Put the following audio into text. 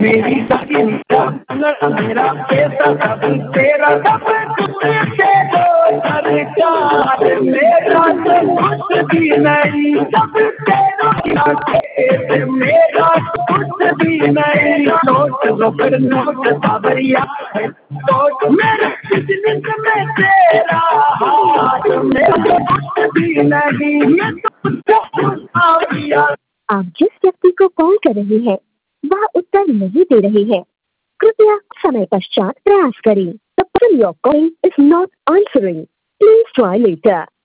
मेरी सगी मेरा पैसा सब तेरा सब सरकार मेरा तो कुछ भी नहीं सब तेरा मेरा कुछ भी नहीं नोट रोकड़ नोट बाबरिया नोट मेरे बिजनेस में तेरा हाथ मेरा कुछ भी नहीं ये तो आप जिस व्यक्ति को कॉल कर रहे हैं वह उत्तर नहीं दे रहे हैं। कृपया समय पश्चात प्रयास करें। The person you're calling is not answering. Please try later.